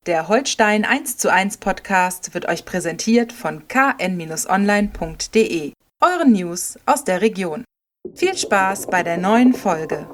Der Holstein 1:1 Podcast wird euch präsentiert von kn-online.de, euren News aus der Region. Viel Spaß bei der neuen Folge.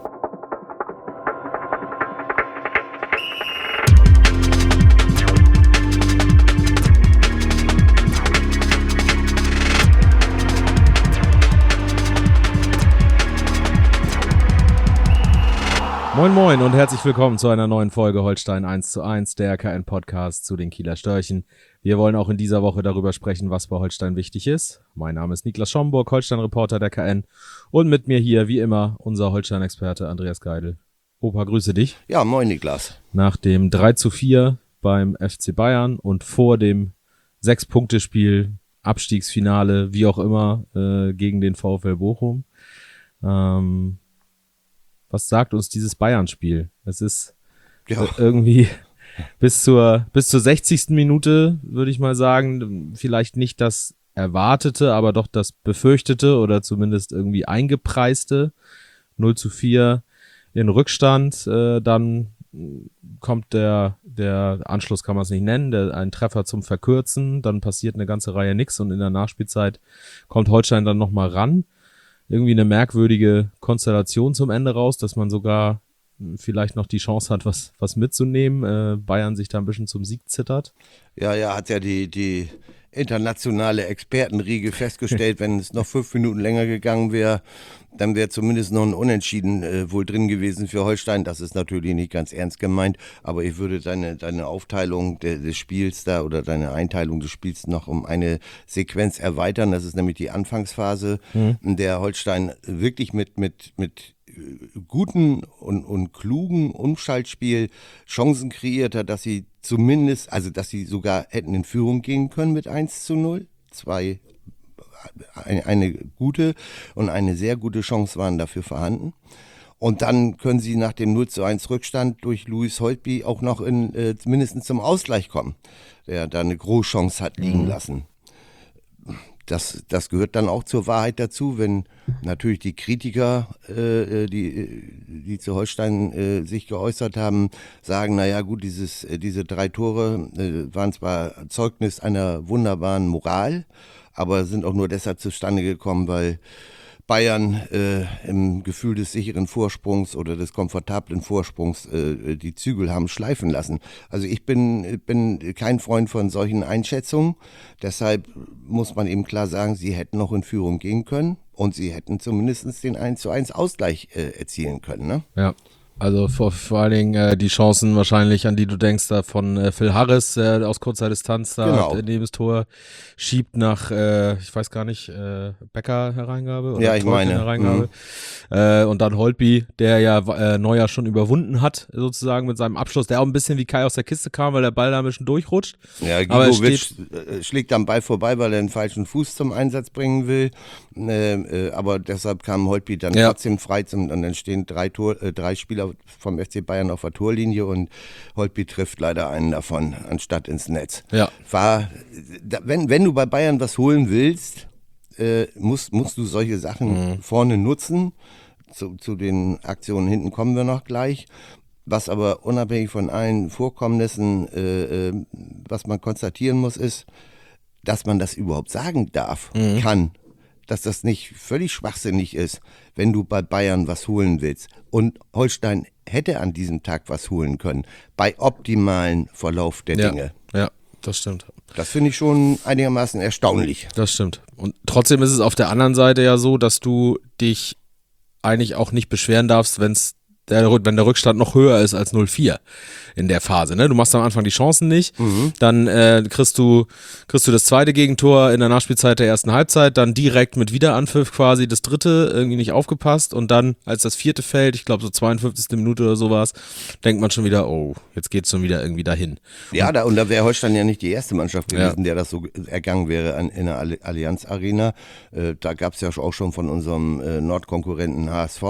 Moin Moin und herzlich willkommen zu einer neuen Folge Holstein 1:1, der KN-Podcast zu den Kieler Störchen. Wir wollen auch in dieser Woche darüber sprechen, was bei Holstein wichtig ist. Mein Name ist Niklas Schomburg, Holstein-Reporter der KN, und mit mir hier, wie immer, unser Holstein-Experte Andreas Geidel. Opa, grüße dich. Ja, moin Niklas. Nach dem 3:4 beim FC Bayern und vor dem 6-Punkte-Spiel, Abstiegsfinale, wie auch immer, gegen den VfL Bochum. Was sagt uns dieses Bayern-Spiel? Es ist irgendwie bis zur 60. Minute, würde ich mal sagen, vielleicht nicht das Erwartete, aber doch das Befürchtete oder zumindest irgendwie eingepreiste. 0:4 in Rückstand, dann kommt der Anschluss, kann man es nicht nennen, ein Treffer zum Verkürzen, dann passiert eine ganze Reihe nix und in der Nachspielzeit kommt Holstein dann nochmal ran. Irgendwie eine merkwürdige Konstellation zum Ende raus, dass man sogar vielleicht noch die Chance hat, was mitzunehmen. Bayern sich da ein bisschen zum Sieg zittert. Ja, hat ja die internationale Expertenriege festgestellt, wenn es noch 5 Minuten länger gegangen wäre, dann wäre zumindest noch ein Unentschieden wohl drin gewesen für Holstein. Das ist natürlich nicht ganz ernst gemeint, aber ich würde deine Aufteilung des Spiels da oder deine Einteilung des Spiels noch um eine Sequenz erweitern. Das ist nämlich die Anfangsphase, in der Holstein wirklich mit guten und klugen Umschaltspiel Chancen kreiert hat, dass sie zumindest, also dass sie sogar hätten in Führung gehen können mit 1:0. Eine gute und eine sehr gute Chance waren dafür vorhanden. Und dann können sie nach dem 0:1 Rückstand durch Louis Holtby auch noch mindestens zum Ausgleich kommen, der da eine Großchance hat liegen lassen. Das gehört dann auch zur Wahrheit dazu, wenn natürlich die Kritiker, die zu Holstein sich geäußert haben, sagen, naja gut, diese 3 Tore waren zwar Zeugnis einer wunderbaren Moral, aber sind auch nur deshalb zustande gekommen, weil Bayern im Gefühl des sicheren Vorsprungs oder des komfortablen Vorsprungs die Zügel haben schleifen lassen. Also ich bin kein Freund von solchen Einschätzungen. Deshalb muss man eben klar sagen, sie hätten noch in Führung gehen können und sie hätten zumindest den 1:1 Ausgleich erzielen können. Ne? Ja. Also vor allen Dingen die Chancen wahrscheinlich, an die du denkst, da von Phil Harris aus kurzer Distanz da neben das Tor schiebt nach, ich weiß gar nicht, Becker Hereingabe oder Hereingabe. Und dann Holtby, der ja Neuer schon überwunden hat, sozusagen mit seinem Abschluss, der auch ein bisschen wie Kai aus der Kiste kam, weil der Ball da ein bisschen durchrutscht. Ja, Gigovic schlägt am Ball vorbei, weil er den falschen Fuß zum Einsatz bringen will. Aber deshalb kam Holtby dann trotzdem frei und dann stehen 3 Spieler vom FC Bayern auf der Torlinie und Holtby trifft leider einen davon, anstatt ins Netz. Ja. Wenn du bei Bayern was holen willst, musst du solche Sachen vorne nutzen. Zu den Aktionen hinten kommen wir noch gleich. Was aber unabhängig von allen Vorkommnissen, was man konstatieren muss, ist, dass man das überhaupt sagen darf, kann. Dass das nicht völlig schwachsinnig ist, wenn du bei Bayern was holen willst. Und Holstein hätte an diesem Tag was holen können, bei optimalen Verlauf der Dinge. Ja, das stimmt. Das finde ich schon einigermaßen erstaunlich. Das stimmt. Und trotzdem ist es auf der anderen Seite ja so, dass du dich eigentlich auch nicht beschweren darfst, wenn der Rückstand noch höher ist als 0:4 in der Phase. Ne? Du machst am Anfang die Chancen nicht, dann kriegst du das zweite Gegentor in der Nachspielzeit der ersten Halbzeit, dann direkt mit Wiederanpfiff quasi das dritte, irgendwie nicht aufgepasst und dann, als das vierte fällt, ich glaube so 52. Minute oder sowas, denkt man schon wieder, oh, jetzt geht's schon wieder irgendwie dahin. Ja, da wäre Holstein ja nicht die erste Mannschaft gewesen, der das so ergangen wäre in der Allianz Arena. Da gab es ja auch schon von unserem Nordkonkurrenten HSV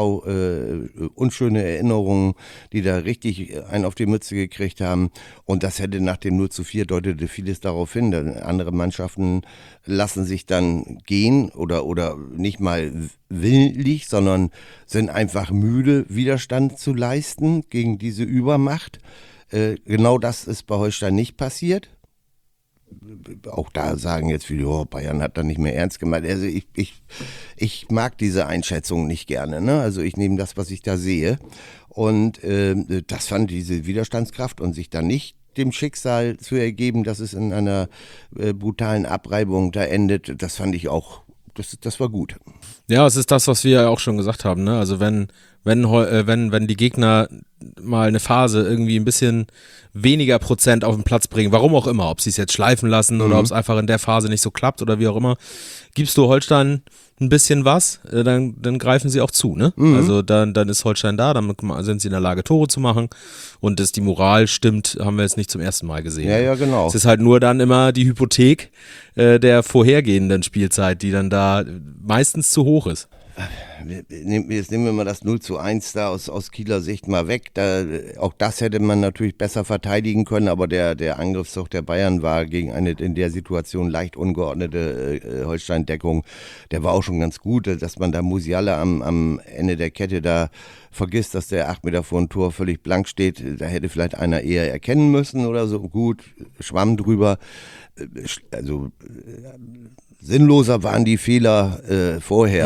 unschöne Erinnerungen, die da richtig einen auf die Mütze gekriegt haben. Und das hätte nach dem 0:4 deutete vieles darauf hin. Andere Mannschaften lassen sich dann gehen oder nicht mal willentlich, sondern sind einfach müde, Widerstand zu leisten gegen diese Übermacht. Genau das ist bei Holstein nicht passiert. Auch da sagen jetzt viele, oh, Bayern hat da nicht mehr ernst gemeint. Also ich mag diese Einschätzung nicht gerne. Ne? Also ich nehme das, was ich da sehe. Und das fand diese Widerstandskraft und sich da nicht dem Schicksal zu ergeben, dass es in einer brutalen Abreibung da endet, das fand ich auch, das war gut. Ja, es ist das, was wir ja auch schon gesagt haben, ne? Also wenn die Gegner mal eine Phase irgendwie ein bisschen weniger Prozent auf den Platz bringen, warum auch immer, ob sie es jetzt schleifen lassen oder ob es einfach in der Phase nicht so klappt oder wie auch immer, gibst du Holstein ein bisschen was, dann greifen sie auch zu, ne? Also dann ist Holstein da, dann sind sie in der Lage, Tore zu machen und dass die Moral stimmt, haben wir jetzt nicht zum ersten Mal gesehen. Ja, genau. Es ist halt nur dann immer die Hypothek der vorhergehenden Spielzeit, die dann da meistens zu hoch ist. Jetzt nehmen wir mal das 0:1 da aus Kieler Sicht mal weg. Auch das hätte man natürlich besser verteidigen können, aber der Angriffszug der Bayern war gegen eine in der Situation leicht ungeordnete Holstein-Deckung. Der war auch schon ganz gut, dass man da Musiala am Ende der Kette da vergisst, dass der 8 Meter vor dem Tor völlig blank steht. Da hätte vielleicht einer eher erkennen müssen oder so. Gut, Schwamm drüber. Also sinnloser waren die Fehler vorher.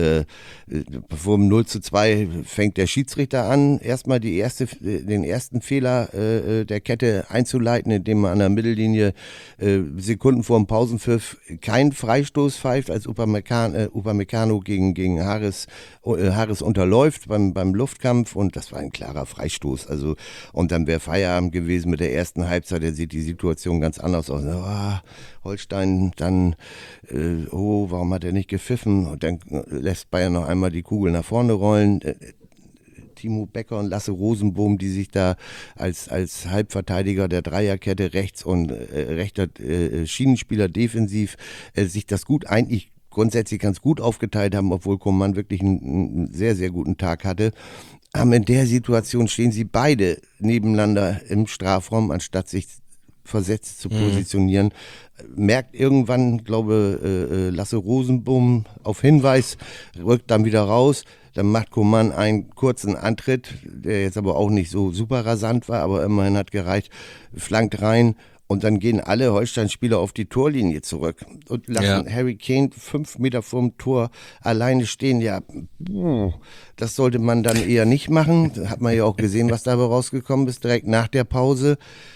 Vor dem 0:2 fängt der Schiedsrichter an, erstmal den ersten Fehler der Kette einzuleiten, indem man an der Mittellinie Sekunden vor dem Pausenpfiff keinen Freistoß pfeift, als Upamecano gegen Harris unterläuft beim Luftkampf, und das war ein klarer Freistoß. Also, und dann wäre Feierabend gewesen mit der ersten Halbzeit, da sieht die Situation ganz anders aus. Holstein dann, warum hat er nicht gepfiffen? Und dann lässt Bayern noch einmal die Kugel nach vorne rollen. Timo Becker und Lasse Rosenbohm, die sich da als Halbverteidiger der Dreierkette rechts und rechter Schienenspieler defensiv sich das eigentlich grundsätzlich ganz gut aufgeteilt haben, obwohl Coman wirklich einen sehr, sehr guten Tag hatte. Aber in der Situation stehen sie beide nebeneinander im Strafraum, anstatt sich versetzt zu positionieren. Merkt irgendwann, glaube Lasse Rosenbohm auf Hinweis, rückt dann wieder raus. Dann macht Coman einen kurzen Antritt, der jetzt aber auch nicht so super rasant war, aber immerhin hat gereicht, flankt rein. Und dann gehen alle Holstein-Spieler auf die Torlinie zurück und lassen Harry Kane 5 Meter vorm Tor alleine stehen. Ja, das sollte man dann eher nicht machen. Da hat man ja auch gesehen, was dabei rausgekommen ist, direkt nach der Pause.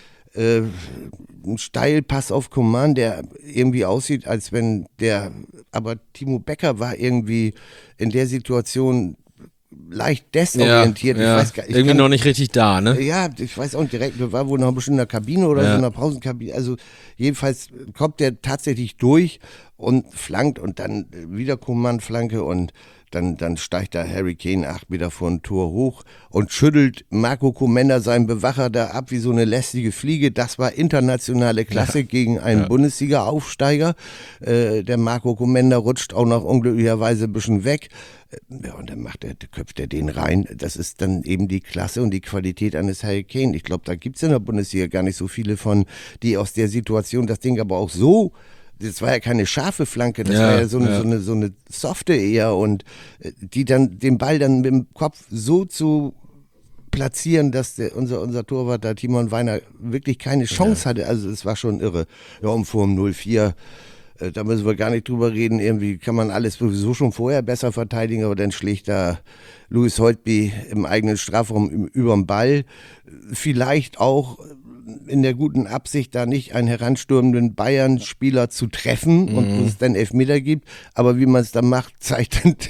Ein Steilpass auf Coman, der irgendwie aussieht, als wenn aber Timo Becker war irgendwie in der Situation leicht desorientiert. Ja, irgendwie noch nicht richtig da, ne? Ja, ich weiß auch nicht, direkt, war wohl noch ein bisschen in der Kabine oder so in der Pausenkabine. Also jedenfalls kommt der tatsächlich durch und flankt und dann wieder Coman-Flanke und dann steigt da Harry Kane 8 Meter vor dem Tor hoch und schüttelt Marco Comenda, seinen Bewacher, da ab wie so eine lästige Fliege. Das war internationale Klasse gegen einen Bundesliga-Aufsteiger. Der Marco Comenda rutscht auch noch unglücklicherweise ein bisschen weg. Ja, und dann köpft er den rein. Das ist dann eben die Klasse und die Qualität eines Harry Kane. Ich glaube, da gibt es in der Bundesliga gar nicht so viele von, die aus der Situation das Ding aber auch so. Das war ja keine scharfe Flanke, das war ja so eine softe eher, und die dann den Ball dann mit dem Kopf so zu platzieren, dass unser Torwart da, Timon Weiner, wirklich keine Chance hatte. Also es war schon irre. Ja, und vor dem 0:4, da müssen wir gar nicht drüber reden, irgendwie kann man alles sowieso schon vorher besser verteidigen, aber dann schlägt da Louis Holtby im eigenen Strafraum über den Ball. Vielleicht auch in der guten Absicht, da nicht einen heranstürmenden Bayern-Spieler zu treffen und wo es dann Elfmeter gibt. Aber wie man es dann macht, zeigt dann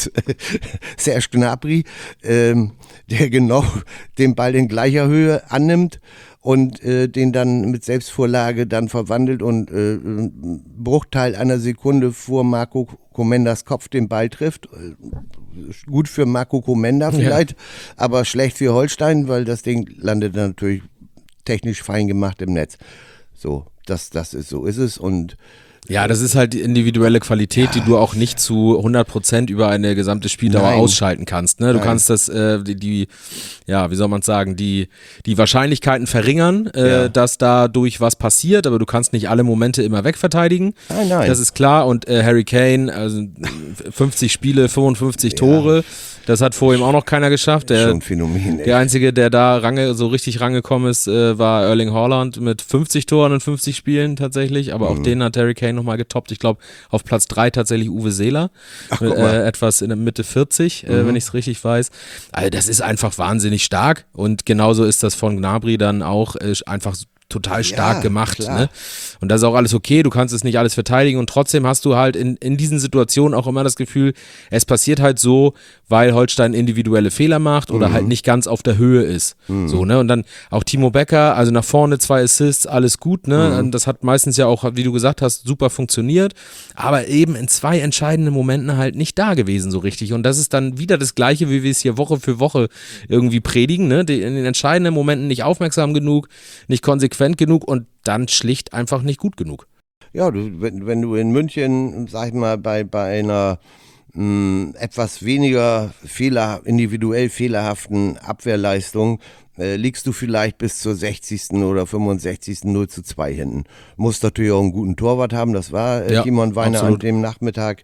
Serge Gnabry, der genau den Ball in gleicher Höhe annimmt und den dann mit Selbstvorlage dann verwandelt und Bruchteil einer Sekunde vor Marco Comendas Kopf den Ball trifft. Gut für Marco Comenda vielleicht, aber schlecht für Holstein, weil das Ding landet natürlich technisch fein gemacht im Netz. So, so ist es. Und Ja, das ist halt die individuelle Qualität, die du auch nicht zu 100% über eine gesamte Spieldauer ausschalten kannst. Ne? Du kannst das, wie soll man sagen, die Wahrscheinlichkeiten verringern, dass dadurch was passiert, aber du kannst nicht alle Momente immer wegverteidigen. Nein. Das ist klar und Harry Kane, also 50 Spiele, 55 Tore, das hat vor ihm auch noch keiner geschafft. Schon ein Phänomen. Der Einzige, der da so richtig rangekommen ist, war Erling Haaland mit 50 Toren in 50 Spielen tatsächlich, aber auch den hat Harry Kane nochmal getoppt. Ich glaube, auf Platz 3 tatsächlich Uwe Seeler, etwas in der Mitte 40, wenn ich es richtig weiß. Also das ist einfach wahnsinnig stark und genauso ist das von Gnabry dann auch einfach total stark gemacht. Ne? Und das ist auch alles okay, du kannst es nicht alles verteidigen und trotzdem hast du halt in diesen Situationen auch immer das Gefühl, es passiert halt so, weil Holstein individuelle Fehler macht oder halt nicht ganz auf der Höhe ist. So, ne? Und dann auch Timo Becker, also nach vorne 2 Assists, alles gut, ne? Das hat meistens ja auch, wie du gesagt hast, super funktioniert, aber eben in 2 entscheidenden Momenten halt nicht da gewesen so richtig und das ist dann wieder das Gleiche, wie wir es hier Woche für Woche irgendwie predigen, ne? In den entscheidenden Momenten nicht aufmerksam genug, nicht konsequent genug und dann schlicht einfach nicht gut genug. Ja, wenn du in München, sag ich mal, bei einer etwas weniger individuell fehlerhaften Abwehrleistung liegst du vielleicht bis zur 60. oder 65. 0:2 hinten. Musst natürlich auch einen guten Torwart haben, das war Timon Weiner an dem Nachmittag.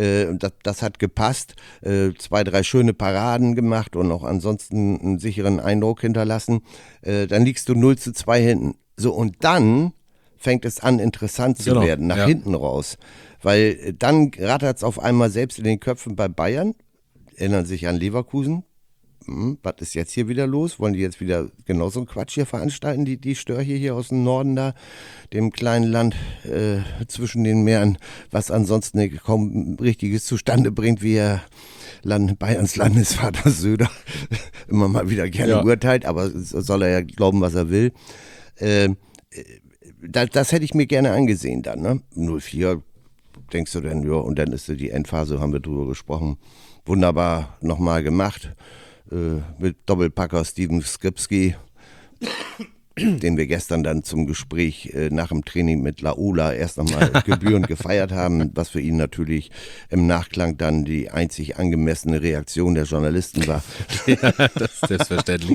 Das hat gepasst. 2, 3 schöne Paraden gemacht und auch ansonsten einen sicheren Eindruck hinterlassen. Dann liegst du 0:2 hinten. So, und dann fängt es an, interessant zu werden, nach hinten raus. Weil dann rattert es auf einmal selbst in den Köpfen bei Bayern, erinnern sich an Leverkusen. Was ist jetzt hier wieder los? Wollen die jetzt wieder genauso einen Quatsch hier veranstalten, die Störche hier aus dem Norden da, dem kleinen Land zwischen den Meeren, was ansonsten kaum Richtiges zustande bringt, wie Bayerns Landesvater Söder immer mal wieder gerne urteilt, aber soll er ja glauben, was er will. Das hätte ich mir gerne angesehen dann, ne? 0:4, denkst du denn, und dann ist die Endphase, haben wir drüber gesprochen, wunderbar nochmal gemacht. Mit Doppelpacker Steven Skripski, den wir gestern dann zum Gespräch nach dem Training mit Laola erst nochmal gebührend gefeiert haben, was für ihn natürlich im Nachklang dann die einzig angemessene Reaktion der Journalisten war. Ja, das ist selbstverständlich.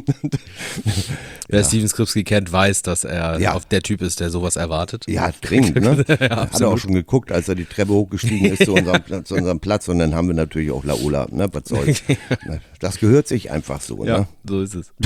Wer Steven Skripski kennt, weiß, dass er auf der Typ ist, der sowas erwartet. Ja, dringend, ne? Hat er auch schon geguckt, als er die Treppe hochgestiegen ist zu unserem Platz und dann haben wir natürlich auch Laola, ne? Was soll's. Das gehört sich einfach so, ne? Ja, so ist es.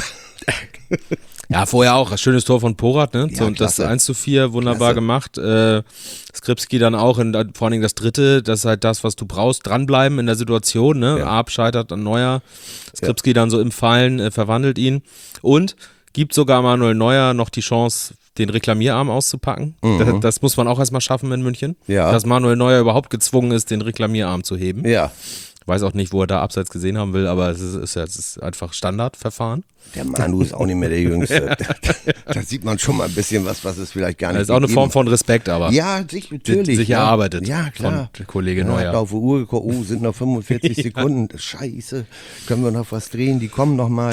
Ja, vorher auch, ein schönes Tor von Porat, ne? Ja, und das 1:4, wunderbar gemacht. Skripski dann auch, vor allen Dingen das dritte, das ist halt das, was du brauchst, dranbleiben in der Situation, ne? Arp scheitert an Neuer, Skripski dann so im Fallen, verwandelt ihn und gibt sogar Manuel Neuer noch die Chance, den Reklamierarm auszupacken. Das muss man auch erstmal schaffen in München, dass Manuel Neuer überhaupt gezwungen ist, den Reklamierarm zu heben. Ja. Weiß auch nicht, wo er da abseits gesehen haben will, aber es ist einfach Standardverfahren. Der Manu ist auch nicht mehr der Jüngste. Da sieht man schon mal ein bisschen was es vielleicht gar nicht ist auch eine Form von Respekt, aber ja, natürlich. Sich erarbeitet. Ja, klar. Von Kollege Neuer. Hat auf die Uhr geguckt, sind noch 45 Sekunden. Scheiße, können wir noch was drehen? Die kommen noch mal.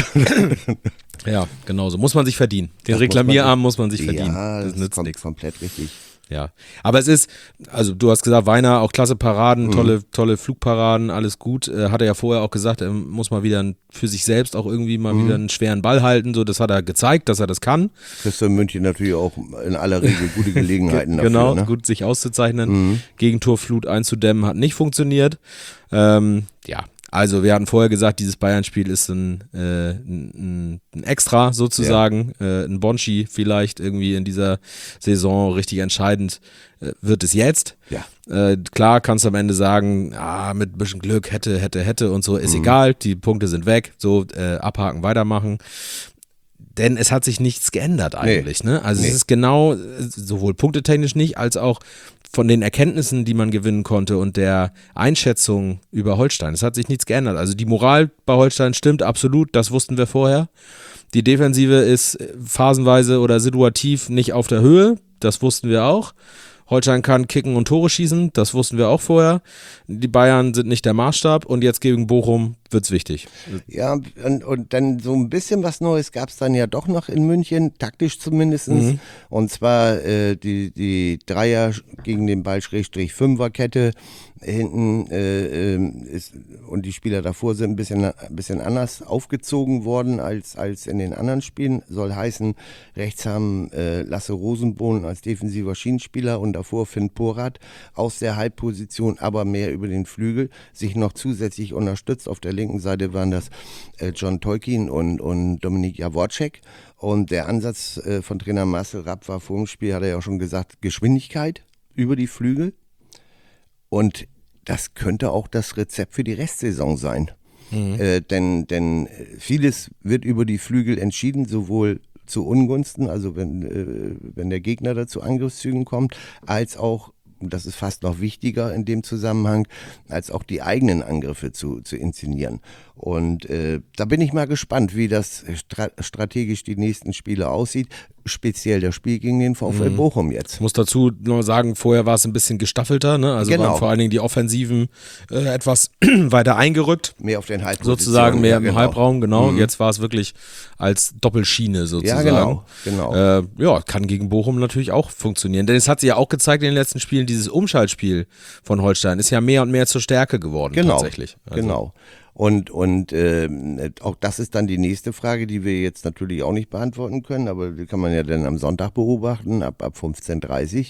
Ja, genau so. Muss man sich verdienen. Den Reklamierarm muss man sich verdienen. Ja, das nützt nichts. Komplett richtig. Ja, aber es ist, also du hast gesagt, Weiner, auch klasse Paraden, tolle Flugparaden, alles gut. Hat er ja vorher auch gesagt, er muss mal wieder für sich selbst auch irgendwie mal wieder einen schweren Ball halten. So, das hat er gezeigt, dass er das kann. Kriegst du in München natürlich auch in aller Regel gute Gelegenheiten dafür. Genau, gut sich auszuzeichnen. Gegentorflut einzudämmen hat nicht funktioniert. Also wir hatten vorher gesagt, dieses Bayern-Spiel ist ein Extra sozusagen, ein Bonschi vielleicht irgendwie in dieser Saison, richtig entscheidend wird es jetzt. Ja. Klar kannst du am Ende sagen, mit ein bisschen Glück, hätte und so, ist egal, die Punkte sind weg, so abhaken, weitermachen. Denn es hat sich nichts geändert eigentlich. Ne? Also es ist genau, sowohl punktetechnisch nicht, als auch von den Erkenntnissen, die man gewinnen konnte und der Einschätzung über Holstein. Es hat sich nichts geändert. Also die Moral bei Holstein stimmt absolut, das wussten wir vorher. Die Defensive ist phasenweise oder situativ nicht auf der Höhe, das wussten wir auch. Holstein kann kicken und Tore schießen, das wussten wir auch vorher. Die Bayern sind nicht der Maßstab und jetzt gegen Bochum wird's wichtig. Ja, und dann so ein bisschen was Neues gab es dann ja doch noch in München, taktisch zumindest. Und zwar die Dreier gegen den Ball /Fünferkette hinten und die Spieler davor sind ein bisschen anders aufgezogen worden als in den anderen Spielen. Soll heißen, rechts haben Lasse Rosenbohn als defensiver Schienenspieler und davor Finn Porat aus der Halbposition, aber mehr über den Flügel, sich noch zusätzlich unterstützt. Auf der linken Seite waren das John Tolkien und Dominik Jaworczyk. Und der Ansatz von Trainer Marcel Rapp war vor dem Spiel, hat er ja auch schon gesagt, Geschwindigkeit über die Flügel. Und das könnte auch das Rezept für die Restsaison sein. Denn vieles wird über die Flügel entschieden, sowohl zu Ungunsten, also wenn der Gegner da zu Angriffszügen kommt, als auch, und das ist fast noch wichtiger in dem Zusammenhang, als auch die eigenen Angriffe zu inszenieren. Und da bin ich mal gespannt, wie das strategisch die nächsten Spiele aussieht. Speziell das Spiel gegen den VfL Bochum jetzt. Ich muss dazu noch sagen, vorher war es ein bisschen gestaffelter, ne? Also waren vor allen Dingen die Offensiven etwas weiter eingerückt. Mehr auf den Halbpositionen. Sozusagen mehr im Halbraum, genau. Jetzt war es wirklich als Doppelschiene sozusagen. Ja, genau. Ja, kann gegen Bochum natürlich auch funktionieren. Denn es hat sich ja auch gezeigt in den letzten Spielen, dieses Umschaltspiel von Holstein ist ja mehr und mehr zur Stärke geworden tatsächlich. Also. Genau. Und auch das ist dann die nächste Frage, die wir jetzt natürlich auch nicht beantworten können, aber die kann man ja dann am Sonntag beobachten, ab 15:30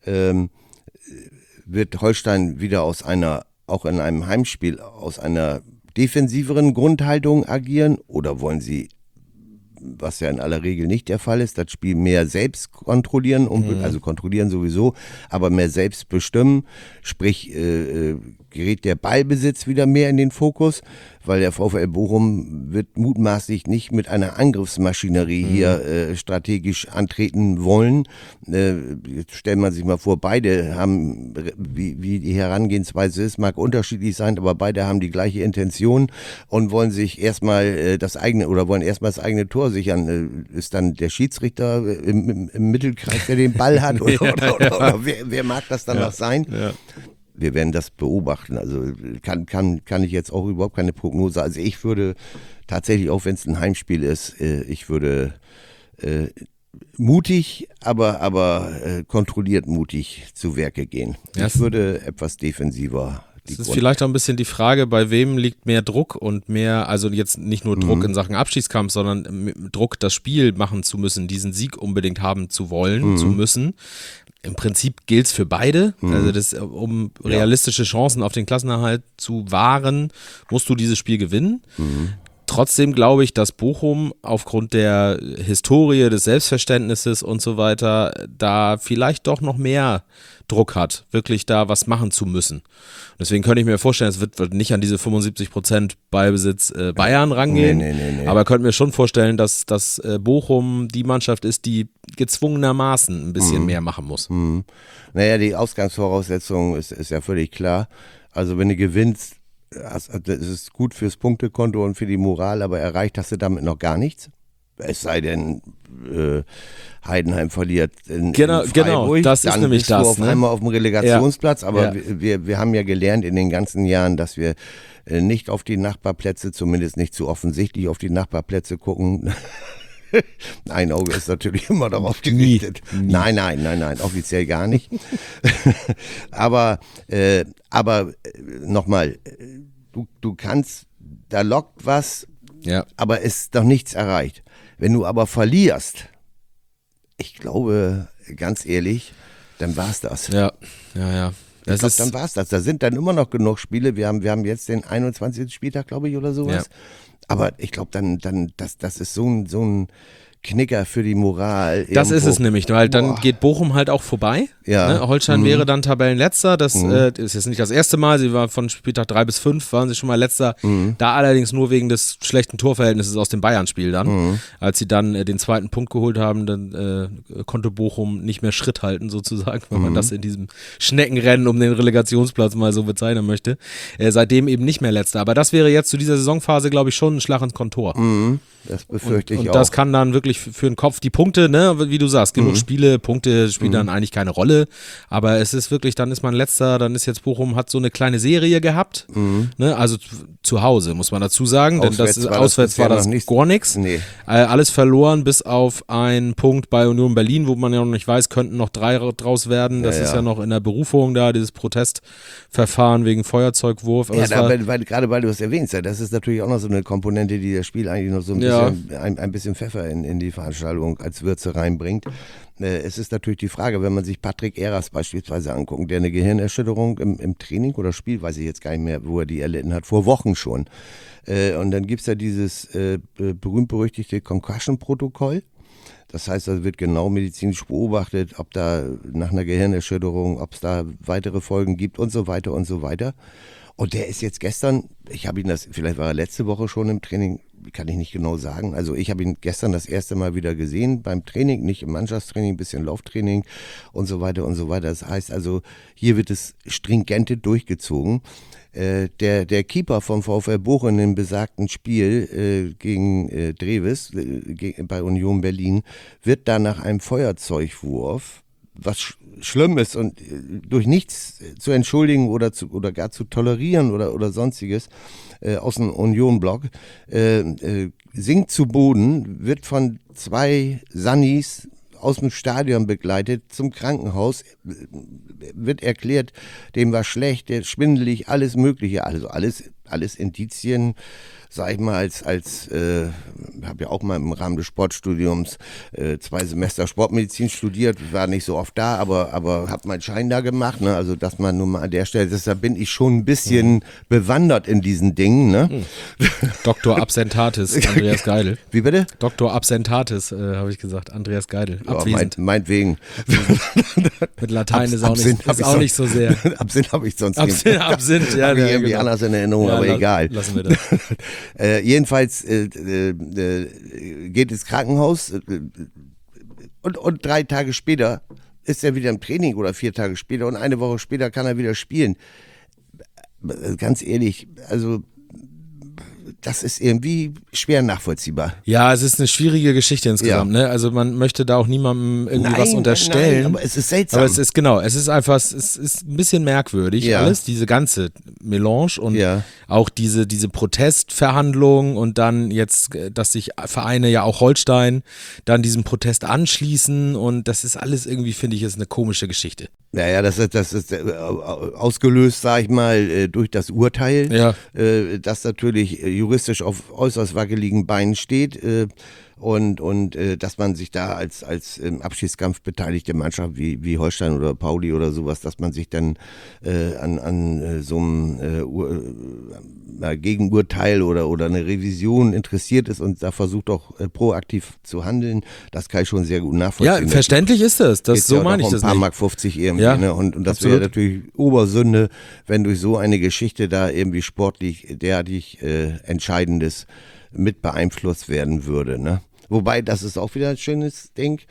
wird Holstein wieder auch in einem Heimspiel, aus einer defensiveren Grundhaltung agieren oder wollen sie, was ja in aller Regel nicht der Fall ist, das Spiel mehr selbst kontrollieren, also kontrollieren sowieso, aber mehr selbst bestimmen, sprich gerät der Ballbesitz wieder mehr in den Fokus, weil der VfL Bochum wird mutmaßlich nicht mit einer Angriffsmaschinerie hier strategisch antreten wollen. Jetzt stellt man sich mal vor, beide haben, wie die Herangehensweise ist, mag unterschiedlich sein, aber beide haben die gleiche Intention und wollen sich erstmal das eigene Tor sichern. Ist dann der Schiedsrichter im Mittelkreis, der den Ball hat oder wer mag das dann noch sein? Ja. Wir werden das beobachten. Also kann ich jetzt auch überhaupt keine Prognose. Also ich würde tatsächlich, auch wenn es ein Heimspiel ist, ich würde mutig, aber kontrolliert mutig zu Werke gehen. Ich würde etwas defensiver. Es ist vielleicht auch ein bisschen die Frage, bei wem liegt mehr Druck und mehr, also jetzt nicht nur Druck in Sachen Abstiegskampf, sondern Druck, das Spiel machen zu müssen, diesen Sieg unbedingt haben zu wollen, zu müssen. Im Prinzip gilt es für beide. Also um realistische Chancen auf den Klassenerhalt zu wahren, musst du dieses Spiel gewinnen. Trotzdem glaube ich, dass Bochum aufgrund der Historie, des Selbstverständnisses und so weiter da vielleicht doch noch mehr Druck hat, wirklich da was machen zu müssen. Deswegen könnte ich mir vorstellen, es wird nicht an diese 75% Ballbesitz Bayern rangehen, nee. Aber könnte mir schon vorstellen, dass Bochum die Mannschaft ist, die gezwungenermaßen ein bisschen mehr machen muss. Naja, die Ausgangsvoraussetzung ist ja völlig klar. Also wenn du gewinnst, das ist gut fürs Punktekonto und für die Moral, aber erreicht hast du damit noch gar nichts. Es sei denn, Heidenheim verliert in Freiburg. Genau, das ist nämlich das. Dann bist du auf einmal auf dem Relegationsplatz, aber wir haben ja gelernt in den ganzen Jahren, dass wir nicht auf die Nachbarplätze, zumindest nicht zu offensichtlich auf die Nachbarplätze gucken. Ein Auge ist natürlich immer darauf gerichtet. Nie. Nein, offiziell gar nicht. aber nochmal, du kannst, da lockt was, aber es ist doch nichts erreicht. Wenn du aber verlierst, ich glaube, ganz ehrlich, dann war's das. Ja. Ich glaube, dann war's das. Da sind dann immer noch genug Spiele. Wir haben jetzt den 21. Spieltag, glaube ich, oder sowas. Ja. Aber ich glaube, das ist so ein Knicker für die Moral. Das ist es nämlich, weil dann geht Bochum halt auch vorbei. Ja. Ne? Holstein wäre dann Tabellenletzter. Das ist jetzt nicht das erste Mal. Sie war von Spieltag 3 bis 5 waren sie schon mal Letzter. Da allerdings nur wegen des schlechten Torverhältnisses aus dem Bayern-Spiel dann. Als sie dann den zweiten Punkt geholt haben, dann konnte Bochum nicht mehr Schritt halten sozusagen, wenn man das in diesem Schneckenrennen um den Relegationsplatz mal so bezeichnen möchte. Seitdem eben nicht mehr Letzter. Aber das wäre jetzt zu dieser Saisonphase, glaube ich, schon ein Schlag ins Kontor. Das befürchte ich auch. Und das kann dann wirklich für den Kopf, die Punkte, ne, wie du sagst, genug Spiele, Punkte spielen dann eigentlich keine Rolle. Rolle, aber es ist wirklich, dann ist man Letzter, dann ist jetzt Bochum, hat so eine kleine Serie gehabt, ne? Also zu Hause, muss man dazu sagen, denn auswärts war das gar nichts. Nee. Alles verloren, bis auf einen Punkt bei Union Berlin, wo man ja noch nicht weiß, könnten noch 3 draus werden, das ist ja noch in der Berufung da, dieses Protestverfahren wegen Feuerzeugwurf. Aber gerade weil du es erwähnst, das ist natürlich auch noch so eine Komponente, die das Spiel eigentlich noch so ein bisschen Pfeffer in die Veranstaltung als Würze reinbringt. Es ist natürlich die Frage, wenn man sich Patrick Eras beispielsweise anguckt, der eine Gehirnerschütterung im Training oder Spiel, weiß ich jetzt gar nicht mehr, wo er die erlitten hat, vor Wochen schon. Und dann gibt es ja dieses berühmt-berüchtigte Concussion-Protokoll. Das heißt, da wird genau medizinisch beobachtet, ob da nach einer Gehirnerschütterung, ob es da weitere Folgen gibt und so weiter und so weiter. Und der ist jetzt gestern, ich habe ihn vielleicht war er letzte Woche schon im Training, kann ich nicht genau sagen. Also ich habe ihn gestern das erste Mal wieder gesehen beim Training, nicht im Mannschaftstraining, ein bisschen Lauftraining und so weiter und so weiter. Das heißt also, hier wird es stringente durchgezogen. Der Keeper vom VfL Bochum in dem besagten Spiel gegen Dreves bei Union Berlin wird da nach einem Feuerzeugwurf, was schlimm ist und durch nichts zu entschuldigen oder gar zu tolerieren oder sonstiges, aus dem Union-Block, sinkt zu Boden, wird von 2 Sannis aus dem Stadion begleitet zum Krankenhaus, wird erklärt, dem war schlecht, der schwindelig, alles Mögliche, also alles Indizien, sag ich mal, habe ja auch mal im Rahmen des Sportstudiums 2 Semester Sportmedizin studiert, war nicht so oft da, aber habe meinen Schein da gemacht, ne? Also dass man nur mal an der Stelle, deshalb bin ich schon ein bisschen bewandert in diesen Dingen, ne? Dr. Absentatis, Andreas Geidel. Wie bitte? Dr. Absentatis, habe ich gesagt, Andreas Geidel. Abwesend. Ja, meinetwegen. Mit Latein ist auch nicht so sehr. Absinth habe ich sonst nicht. Absinth, ja. Habe ich irgendwie anders in Erinnerung, aber egal. Lassen wir das. Jedenfalls geht ins Krankenhaus und 3 Tage später ist er wieder im Training oder 4 Tage später und eine Woche später kann er wieder spielen. Ganz ehrlich, also das ist irgendwie schwer nachvollziehbar. Ja, es ist eine schwierige Geschichte insgesamt, ne? Also man möchte da auch niemandem irgendwie was unterstellen. Nein, aber es ist seltsam. Aber es ist es ist ein bisschen merkwürdig alles, diese ganze Melange und auch diese Protestverhandlungen und dann jetzt, dass sich Vereine, ja auch Holstein, dann diesem Protest anschließen und das ist alles irgendwie, finde ich, ist eine komische Geschichte. Naja, das ist ausgelöst, sag ich mal, durch das Urteil, das natürlich juristisch auf äußerst wackeligen Beinen steht und dass man sich da als im Abschiedskampf beteiligte Mannschaft wie Holstein oder Pauli oder sowas, dass man sich dann an so einem Gegenurteil oder eine Revision interessiert ist und da versucht auch proaktiv zu handeln, das kann ich schon sehr gut nachvollziehen. Ja, verständlich ist das so meine ich das nicht. Ein paar Mark 50 irgendwie, ne? Und das wäre natürlich Obersünde, wenn durch so eine Geschichte da irgendwie sportlich derartig Entscheidendes mit beeinflusst werden würde, ne? Wobei, das ist auch wieder ein schönes Ding,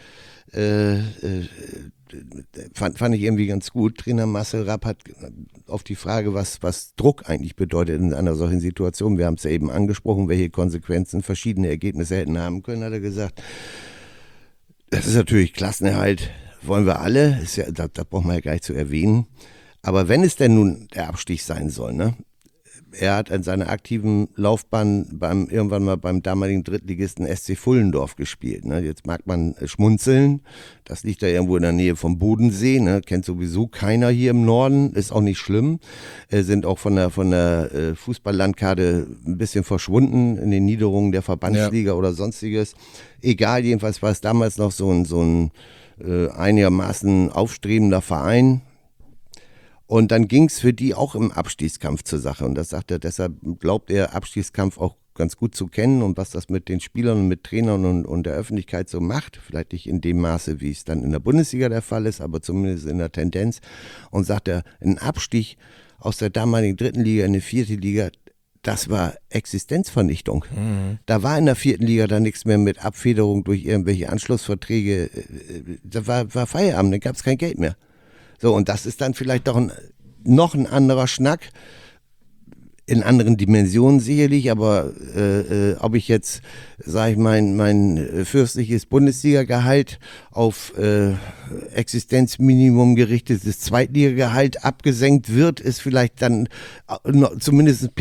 fand ich irgendwie ganz gut. Trainer Marcel Rapp hat auf die Frage, was Druck eigentlich bedeutet in einer solchen Situation, wir haben es ja eben angesprochen, welche Konsequenzen verschiedene Ergebnisse hätten haben können, hat er gesagt, das ist natürlich Klassenerhalt, wollen wir alle, ist ja, da braucht man ja gleich zu erwähnen, aber wenn es denn nun der Abstieg sein soll, ne? Er hat in seiner aktiven Laufbahn irgendwann mal beim damaligen Drittligisten SC Fullendorf gespielt. Ne? Jetzt mag man schmunzeln, das liegt da irgendwo in der Nähe vom Bodensee, ne? Kennt sowieso keiner hier im Norden, ist auch nicht schlimm, sind auch von der Fußballlandkarte ein bisschen verschwunden in den Niederungen der Verbandsliga oder sonstiges. Egal, jedenfalls war es damals noch so ein einigermaßen aufstrebender Verein. Und dann ging es für die auch im Abstiegskampf zur Sache. Und das sagt er, deshalb glaubt er, Abstiegskampf auch ganz gut zu kennen und was das mit den Spielern und mit Trainern und der Öffentlichkeit so macht. Vielleicht nicht in dem Maße, wie es dann in der Bundesliga der Fall ist, aber zumindest in der Tendenz. Und sagt er, ein Abstieg aus der damaligen 3. Liga in die 4. Liga, das war Existenzvernichtung. Mhm. Da war in der 4. Liga dann nichts mehr mit Abfederung durch irgendwelche Anschlussverträge. Da war Feierabend, da gab es kein Geld mehr. So, und das ist dann vielleicht doch noch ein anderer Schnack. in anderen Dimensionen sicherlich, aber ob ich jetzt, sage ich, mein fürstliches Bundesliga-Gehalt auf Existenzminimum gerichtetes Zweitliga-Gehalt abgesenkt wird, ist vielleicht dann zumindest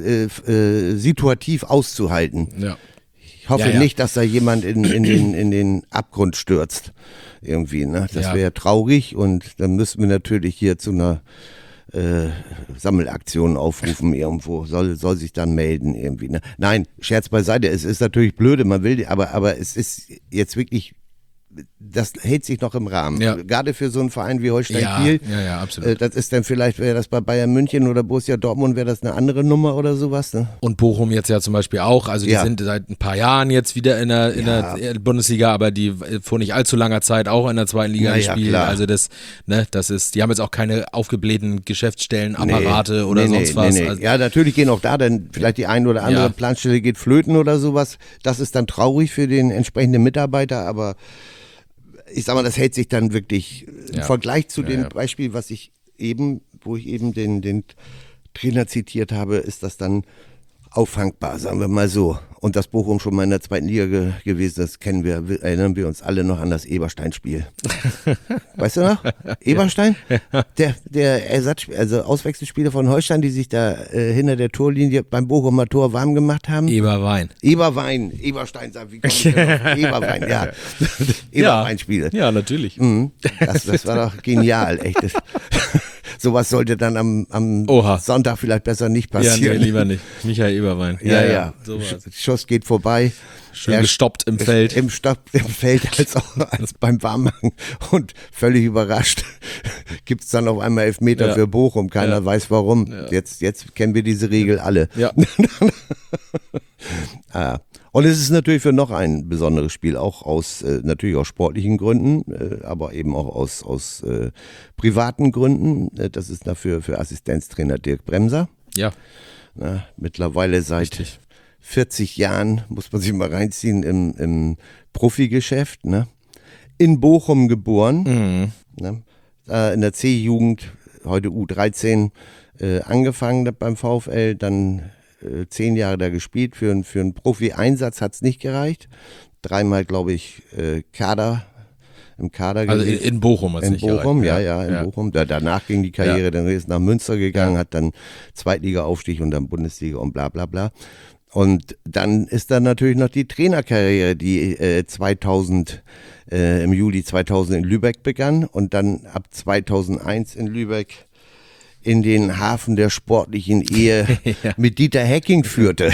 situativ auszuhalten. Ja. Ich hoffe nicht, dass da jemand in den Abgrund stürzt irgendwie. Ne? Das wäre traurig und dann müssen wir natürlich hier zu einer Sammelaktionen aufrufen irgendwo, soll sich dann melden irgendwie. Ne? Nein, Scherz beiseite, es ist natürlich blöde, man will, aber es ist jetzt wirklich, das hält sich noch im Rahmen. Ja. Gerade für so einen Verein wie Holstein Kiel. Ja, absolut. Das ist dann vielleicht, wäre das bei Bayern München oder Borussia Dortmund, wäre das eine andere Nummer oder sowas. Ne? Und Bochum jetzt ja zum Beispiel auch. Also die sind seit ein paar Jahren jetzt wieder in der Bundesliga, aber die vor nicht allzu langer Zeit auch in der zweiten Liga gespielt. Klar. Also das ist, die haben jetzt auch keine aufgeblähten Geschäftsstellen, Apparate oder sonst was. Nee. Also, ja, natürlich gehen auch da dann vielleicht die ein oder andere Planstelle geht flöten oder sowas. Das ist dann traurig für den entsprechenden Mitarbeiter, aber ich sag mal, das hält sich dann wirklich im Vergleich zu dem Beispiel, wo ich eben den Trainer zitiert habe, ist das dann auffangbar, sagen wir mal so. Und dass Bochum schon mal in der zweiten Liga gewesen ist, erinnern wir uns alle noch an das Eberstein-Spiel. Weißt du noch? Eberstein? Der Auswechselspieler von Holstein, die sich da hinter der Torlinie beim Bochumer Tor warm gemacht haben. Eberstein, wie komme ich denn auf Eberwein, ja. Eberwein-Spiele. Ja, natürlich. Das war doch genial, echt. Sowas sollte dann am Sonntag vielleicht besser nicht passieren. Ja, nee, lieber nicht. Michael Eberwein. Ja. Sowas. Schuss geht vorbei. Schön gestoppt im Feld. Im Feld als beim Warmmachen. Und völlig überrascht gibt es dann auf einmal Elfmeter für Bochum. Keiner weiß warum. Ja. Jetzt kennen wir diese Regel alle. Ja. Und es ist natürlich für noch ein besonderes Spiel, auch natürlich aus sportlichen Gründen, aber eben auch aus privaten Gründen. Das ist dafür für Assistenztrainer Dirk Bremser. Ja. Mittlerweile seit 40 Jahren, muss man sich mal reinziehen, im Profigeschäft. Ne? In Bochum geboren. Ne? In der C-Jugend, heute U13, angefangen beim VfL, dann 10 Jahre da gespielt. Für einen Profi-Einsatz hat es nicht gereicht. 3-mal, glaube ich, im Kader also gewesen. In Bochum hat es nicht gereicht. In Bochum. Danach ging die Karriere, dann ist nach Münster gegangen, hat dann Zweitliga-Aufstieg und dann Bundesliga und bla bla bla. Und dann ist dann natürlich noch die Trainerkarriere, die im Juli 2000 in Lübeck begann und dann ab 2001 in Lübeck in den Hafen der sportlichen Ehe mit Dieter Hecking führte.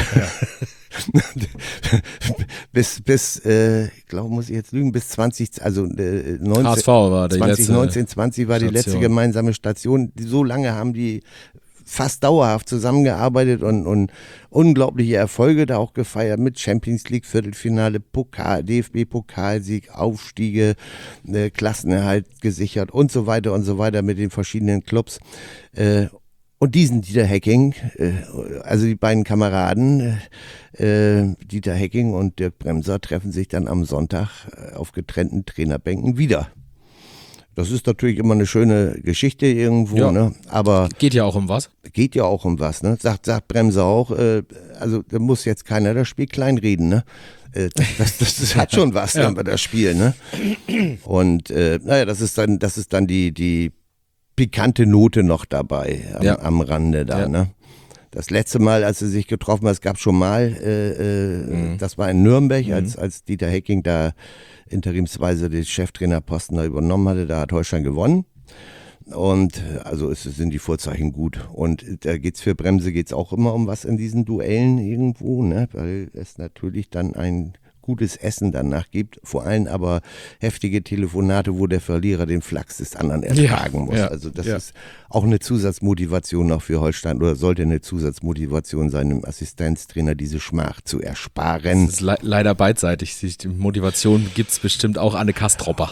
bis ich glaube, muss ich jetzt lügen, bis 20, also 2019 war die letzte gemeinsame Station. So lange haben die fast dauerhaft zusammengearbeitet und unglaubliche Erfolge da auch gefeiert mit Champions League Viertelfinale, DFB-Pokalsieg, Aufstiege, Klassenerhalt gesichert und so weiter mit den verschiedenen Clubs. Und diesen Dieter Hecking, also die beiden Kameraden, Dieter Hecking und Dirk Bremser, treffen sich dann am Sonntag auf getrennten Trainerbänken wieder. Das ist natürlich immer eine schöne Geschichte irgendwo, ne? Aber geht ja auch um was. Ne? Sagt Bremser auch, also da muss jetzt keiner das Spiel kleinreden, ne? Das hat schon was, wenn wir das Spiel, ne? Und das ist dann die pikante Note noch dabei am Rande da, ne? Das letzte Mal, als sie sich getroffen haben, es gab schon mal, das war in Nürnberg, als Dieter Hecking da interimsweise den Cheftrainerposten da übernommen hatte, da hat Holstein gewonnen. Und also sind die Vorzeichen gut. Und da geht's für Bremse auch immer um was in diesen Duellen irgendwo, ne? Weil es natürlich dann ein gutes Essen danach gibt, vor allem aber heftige Telefonate, wo der Verlierer den Flachs des anderen ertragen muss. Also das ist auch eine Zusatzmotivation noch für Holstein oder sollte eine Zusatzmotivation sein, dem Assistenztrainer diese Schmach zu ersparen. Das ist leider beidseitig. Die Motivation gibt es bestimmt auch Anne Kastropper.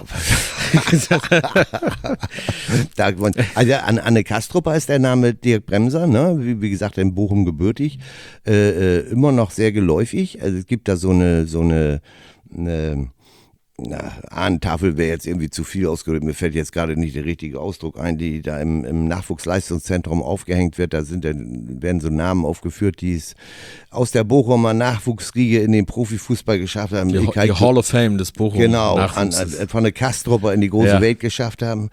Also Anne Kastropper ist der Name Dirk Bremser, ne? Wie gesagt, in Bochum gebürtig, immer noch sehr geläufig. Also es gibt da so eine Ahnentafel wäre jetzt irgendwie zu viel ausgedrückt. Mir fällt jetzt gerade nicht der richtige Ausdruck ein, die da im Nachwuchsleistungszentrum aufgehängt wird. Da werden so Namen aufgeführt, die es aus der Bochumer Nachwuchsriege in den Profifußball geschafft haben. Die Hall of Fame des Bochumer Nachwuchses. Genau, von der Kastrupper in die große Welt geschafft haben.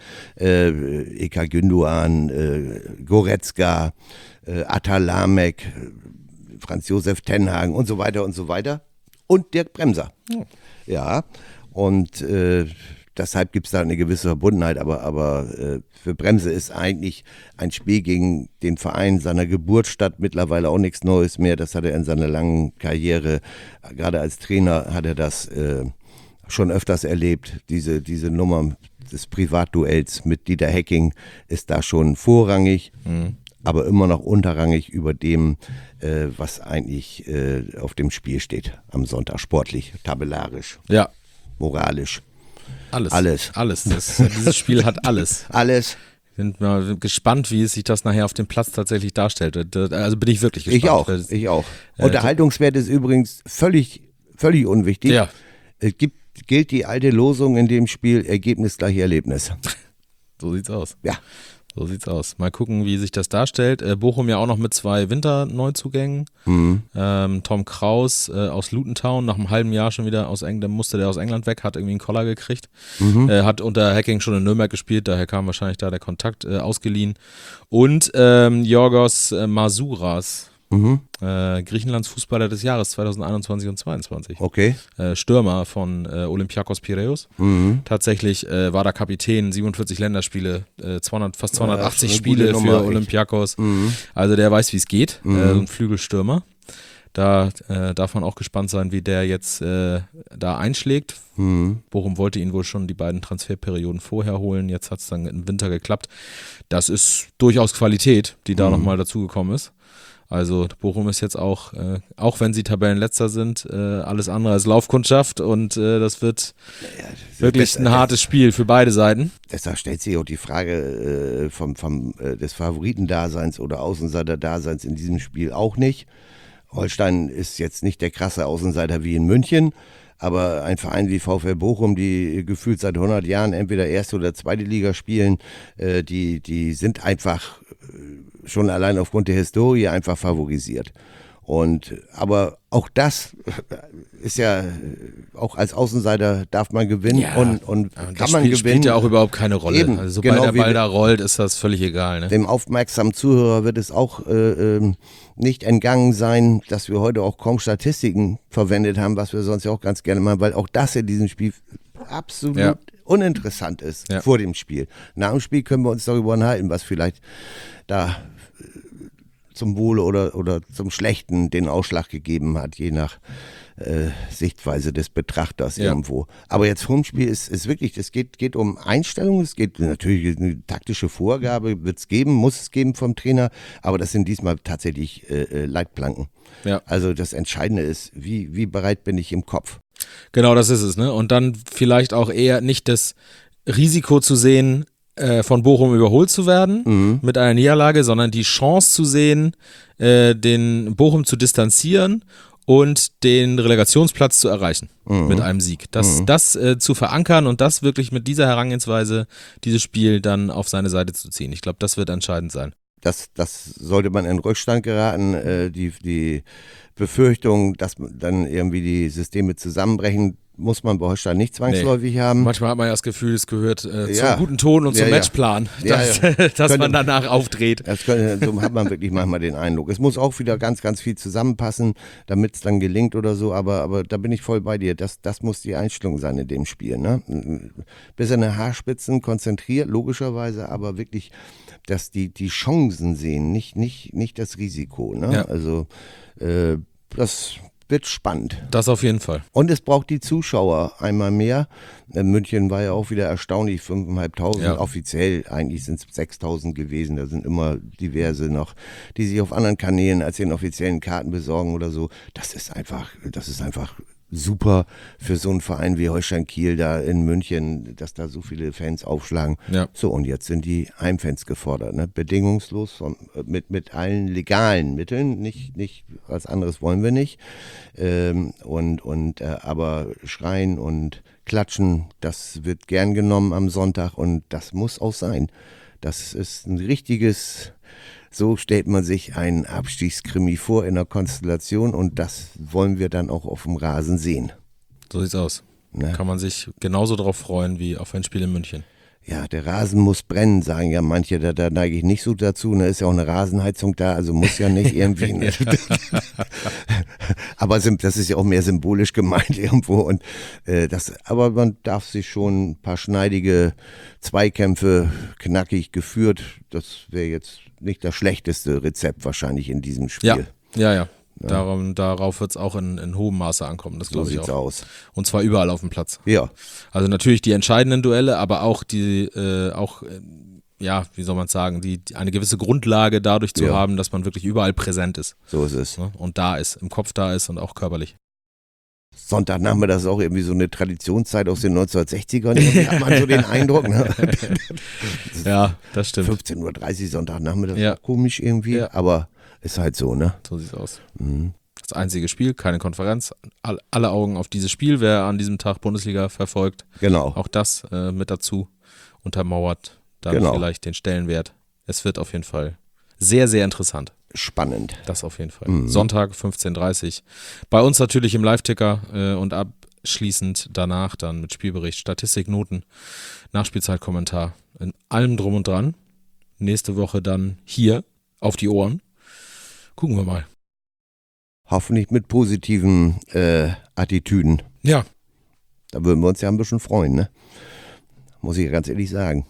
Eka Gündoğan, Goretzka, Atta Lamek, Franz Josef Tenhagen und so weiter und so weiter. Und Dirk Bremser. Ja. Und deshalb gibt es da eine gewisse Verbundenheit, aber für Bremse ist eigentlich ein Spiel gegen den Verein seiner Geburtsstadt mittlerweile auch nichts Neues mehr. Das hat er in seiner langen Karriere, gerade als Trainer, hat er das schon öfters erlebt. Diese Nummer des Privatduells mit Dieter Hecking ist da schon vorrangig, aber immer noch unterrangig über dem, was eigentlich auf dem Spiel steht am Sonntag, sportlich, tabellarisch. Ja. Moralisch. Alles. Dieses Spiel hat alles. Alles. Ich bin mal gespannt, wie sich das nachher auf dem Platz tatsächlich darstellt. Also bin ich wirklich gespannt. Ich auch. Unterhaltungswert ist übrigens völlig unwichtig. Ja. Es gilt die alte Losung in dem Spiel, Ergebnis gleich Erlebnis. So sieht's aus. Ja. So sieht's aus. Mal gucken, wie sich das darstellt. Bochum ja auch noch mit 2 Winterneuzugängen. Tom Kraus aus Luton Town, nach einem halben Jahr schon wieder musste der aus England weg, hat irgendwie einen Collar gekriegt. Hat unter Hacking schon in Nürnberg gespielt, daher kam wahrscheinlich da der Kontakt ausgeliehen. Und Yorgos Masouras, Griechenlands Fußballer des Jahres 2021 und 2022. Okay. Stürmer von Olympiakos Piräus. Tatsächlich war da Kapitän, 47 Länderspiele, fast 280 Spiele für Nummer, Olympiakos. Also der weiß, wie es geht. Ein Flügelstürmer. Da darf man auch gespannt sein, wie der jetzt da einschlägt. Bochum wollte ihn wohl schon die beiden Transferperioden vorher holen. Jetzt hat es dann im Winter geklappt. Das ist durchaus Qualität, die da nochmal dazugekommen ist. Also Bochum ist jetzt auch wenn sie Tabellenletzter sind, alles andere als Laufkundschaft und das wird wirklich ein hartes Spiel für beide Seiten. Deshalb stellt sich auch die Frage des Favoritendaseins oder Außenseiterdaseins in diesem Spiel auch nicht. Holstein ist jetzt nicht der krasse Außenseiter wie in München, aber ein Verein wie VfL Bochum, die gefühlt seit 100 Jahren entweder erste oder zweite Liga spielen, die sind einfach schon allein aufgrund der Historie einfach favorisiert. Aber auch das ist ja, auch als Außenseiter darf man gewinnen und kann man gewinnen. Spielt ja auch überhaupt keine Rolle. Eben, also sobald der Ball da rollt, ist das völlig egal. Ne? Dem aufmerksamen Zuhörer wird es auch nicht entgangen sein, dass wir heute auch kaum Statistiken verwendet haben, was wir sonst ja auch ganz gerne machen, weil auch das in diesem Spiel absolut uninteressant ist vor dem Spiel. Nach dem Spiel können wir uns darüber unterhalten, was vielleicht da zum Wohle oder zum Schlechten den Ausschlag gegeben hat, je nach Sichtweise des Betrachters irgendwo. Aber jetzt vorm Spiel ist wirklich, es geht um Einstellung, es geht natürlich eine taktische Vorgabe, muss es geben vom Trainer, aber das sind diesmal tatsächlich Leitplanken. Ja. Also das Entscheidende ist, wie bereit bin ich im Kopf. Genau, das ist es, ne? Und dann vielleicht auch eher nicht das Risiko zu sehen, von Bochum überholt zu werden mit einer Niederlage, sondern die Chance zu sehen, den Bochum zu distanzieren und den Relegationsplatz zu erreichen mit einem Sieg. Das zu verankern und das wirklich mit dieser Herangehensweise, dieses Spiel dann auf seine Seite zu ziehen. Ich glaube, das wird entscheidend sein. Das sollte man in Rückstand geraten, die Befürchtung, dass dann irgendwie die Systeme zusammenbrechen, muss man bei Holstein nicht zwangsläufig haben. Manchmal hat man ja das Gefühl, es gehört zum guten Ton und zum Matchplan, dass man danach aufdreht. So hat man wirklich manchmal den Eindruck. Es muss auch wieder ganz, ganz viel zusammenpassen, damit es dann gelingt oder so, aber da bin ich voll bei dir. Das muss die Einstellung sein in dem Spiel. Ne? Bis an die Haarspitzen konzentriert, logischerweise, aber wirklich, dass die Chancen sehen, nicht das Risiko. Ne? Ja. Also das wird spannend. Das auf jeden Fall. Und es braucht die Zuschauer einmal mehr. München war ja auch wieder erstaunlich, 5.500. Ja. Offiziell eigentlich sind es 6.000 gewesen. Da sind immer diverse noch, die sich auf anderen Kanälen als den offiziellen Karten besorgen oder so. Das ist einfach super für so einen Verein wie Holstein Kiel da in München, dass da so viele Fans aufschlagen. Ja. So, und jetzt sind die Heimfans gefordert, ne? Bedingungslos mit allen legalen Mitteln, nicht was anderes wollen wir nicht. Aber schreien und klatschen. Das wird gern genommen am Sonntag und das muss auch sein. Das ist ein richtiges, so stellt man sich einen Abstiegskrimi vor in der Konstellation und das wollen wir dann auch auf dem Rasen sehen. So sieht's aus. Ne? Kann man sich genauso drauf freuen wie auf ein Spiel in München. Ja, der Rasen muss brennen, sagen ja manche, da neige ich nicht so dazu. Da ist ja auch eine Rasenheizung da, also muss ja nicht irgendwie. Ne? Aber das ist ja auch mehr symbolisch gemeint irgendwo. Und aber man darf sich schon ein paar schneidige Zweikämpfe knackig geführt. Das wäre jetzt nicht das schlechteste Rezept wahrscheinlich in diesem Spiel. Ja. Darauf wird es auch in hohem Maße ankommen, das glaube ich auch. So sieht's aus. Und zwar überall auf dem Platz. Ja. Also natürlich die entscheidenden Duelle, aber auch wie soll man sagen, eine gewisse Grundlage dadurch zu haben, dass man wirklich überall präsent ist. So ist es. Ne? Und da ist, im Kopf da ist und auch körperlich. Sonntagnachmittag ist auch irgendwie so eine Traditionszeit aus den 1960ern. Irgendwie hat man so den Eindruck. Ne? Ja, das stimmt. 15:30 Uhr Sonntagnachmittag, Ja. komisch irgendwie, Ja. aber ist halt so, ne? So sieht's aus. Mhm. Das einzige Spiel, keine Konferenz. Alle Augen auf dieses Spiel, wer an diesem Tag Bundesliga verfolgt. Genau. Auch das mit dazu untermauert dann vielleicht den Stellenwert. Es wird auf jeden Fall sehr, sehr interessant. Spannend. Das auf jeden Fall. Sonntag 15:30 Uhr. Bei uns natürlich im Live-Ticker und abschließend danach dann mit Spielbericht, Statistik, Noten, Nachspielzeitkommentar, in allem drum und dran. Nächste Woche dann hier auf die Ohren. Gucken wir mal. Hoffentlich mit positiven Attitüden. Ja. Da würden wir uns ja ein bisschen freuen, ne? Muss ich ganz ehrlich sagen.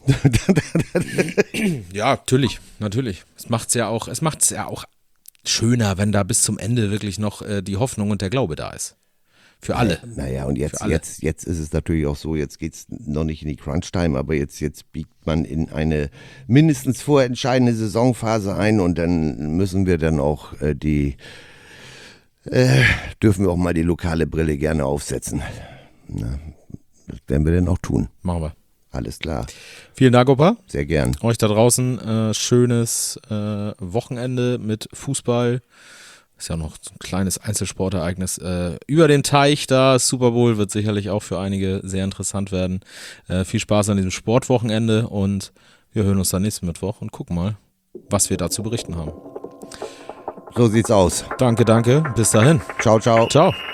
Ja, natürlich. Es macht's ja auch schöner, wenn da bis zum Ende wirklich noch die Hoffnung und der Glaube da ist. Für alle. Naja, und jetzt ist es natürlich auch so, jetzt geht es noch nicht in die Crunch-Time, aber jetzt biegt man in eine mindestens vorentscheidende Saisonphase ein und dann müssen wir dann auch dürfen wir auch mal die lokale Brille gerne aufsetzen. Na, das werden wir dann auch tun. Machen wir. Alles klar. Vielen Dank, Opa. Sehr gern. Euch da draußen schönes Wochenende mit Fußball. Ist ja noch so ein kleines Einzelsportereignis über den Teich da. Super Bowl wird sicherlich auch für einige sehr interessant werden. Viel Spaß an diesem Sportwochenende und wir hören uns dann nächsten Mittwoch und gucken mal, was wir da zu berichten haben. So sieht's aus. Danke. Bis dahin. Ciao, ciao. Ciao.